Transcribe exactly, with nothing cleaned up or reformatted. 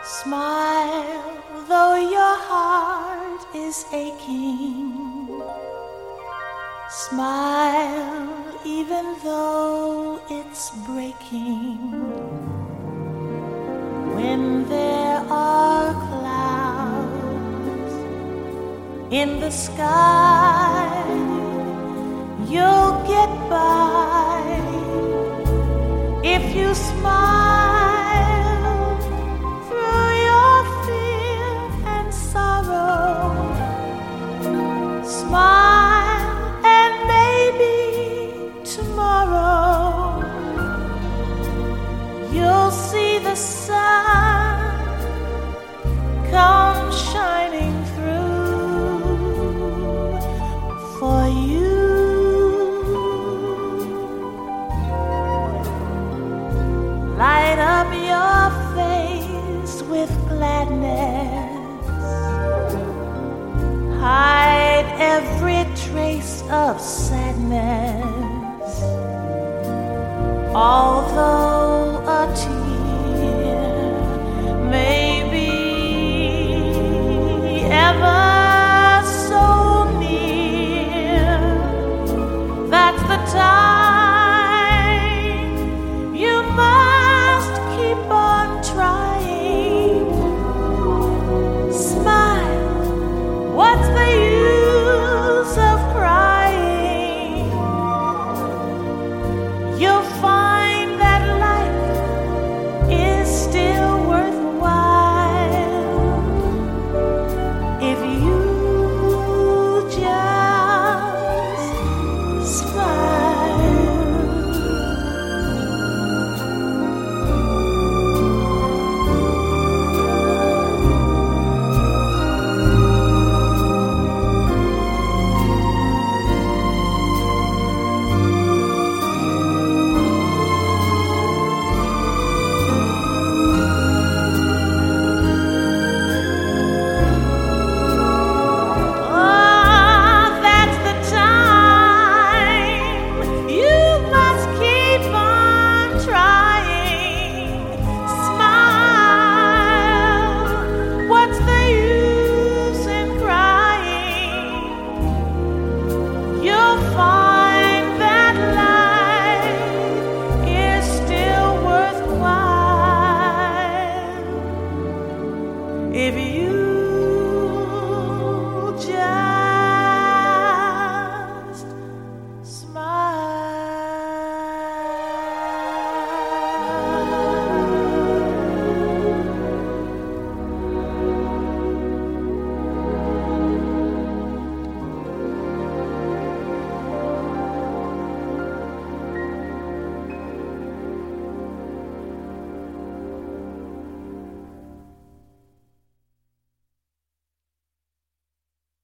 Smile, though your heart is aching. Smile, even though it's breaking. When there are clouds in the sky, you'll get by if you smile. Smile, and maybe tomorrow you'll see the sun come shining through for you. Light up your face with gladness. Hide every trace of sadness, although a tear